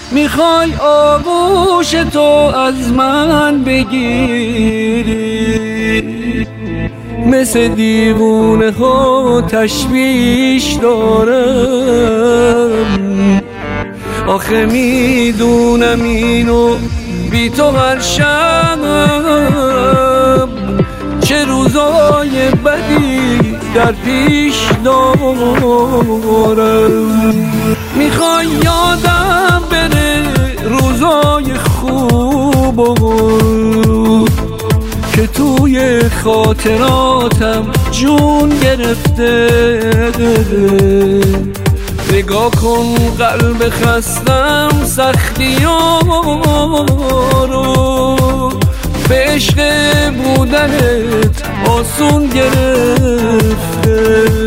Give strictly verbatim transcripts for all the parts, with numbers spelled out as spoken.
میخوای آغوش تو از من بگیری، مثل دیوونه ها تشویش دارم. آخه میدونم اینو بی تو هر شب چه روزای بدی در پیش دارم. میخوای یادم بره روزای خوب که توی خاطراتم جون گرفته. نگاه کن قلب خستم سختیارو، به عشق بودنت آسون گرفته.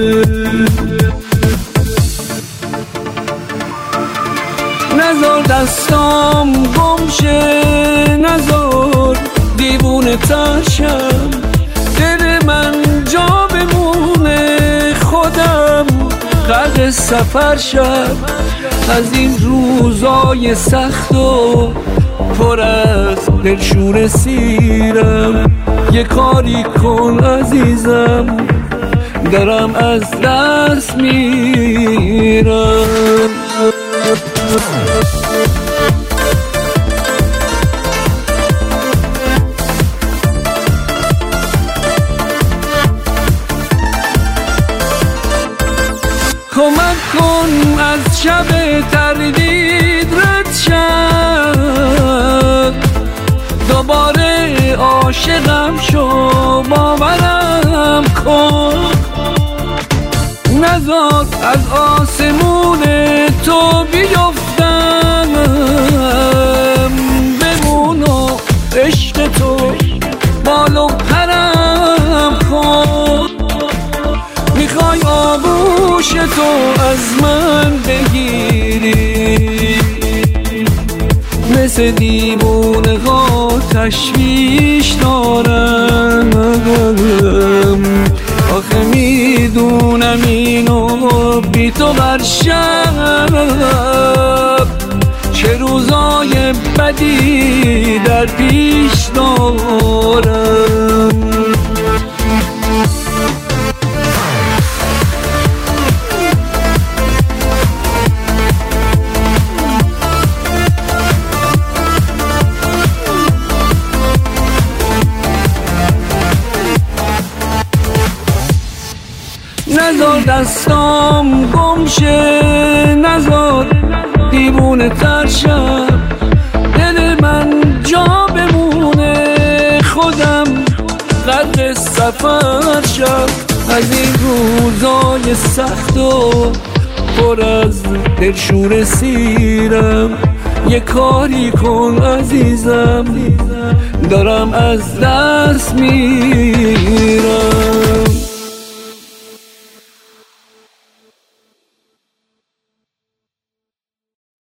نزار دستام گمشه، نزار دیوونه ترشم، دل من جا بمونه خودم غرق سفر شد از این روزای سخت و پر از دلشور سیرم. یه کاری کن عزیزم، دارم از دست میرم. کمک کن از شب تردید رد شد، دوباره عاشقم شو باورم کن. نذار از آسمون تو بیفتم، بمون و عشق تو بال و پرم کن. میخوای آغوش تو از من بگیری، مثل دیوونه ها تشویش دارم. آخه میدونم اینو بی تو هر شب چه روزای بدی در پیش دارم. نزار دستام گمشه، نزار دیوونه ترشم، دل من جا بمونه خودم غرق سفر شد از این روزای سخت و پر از دلشور سیرم. یه کاری کن عزیزم، دارم از دست میرم.